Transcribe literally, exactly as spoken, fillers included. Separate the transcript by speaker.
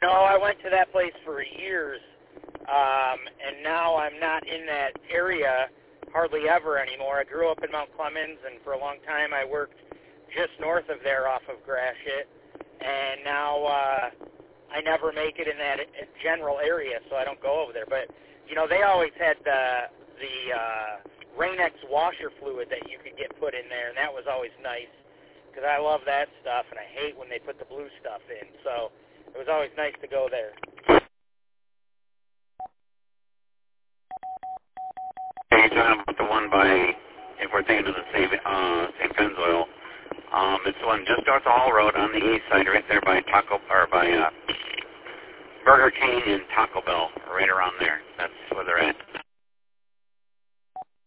Speaker 1: No, I went to that place for years, um, and now I'm not in that area hardly ever anymore. I grew up in Mount Clemens, and for a long time I worked just north of there off of Gratiot, and now uh, I never make it in that general area, so I don't go over there. But, you know, they always had the, the uh, Rain-X washer fluid that you could get put in there, and that was always nice, because I love that stuff, and I hate when they put the blue stuff in, so it was always nice to go there.
Speaker 2: You're talking about the one by, if we're thinking of the Saint uh, Saint Pennzoil, um, it's the one just off the Hall Road on the east side, right there by Taco, or by uh, Burger King and Taco Bell, right around there. That's where they're at.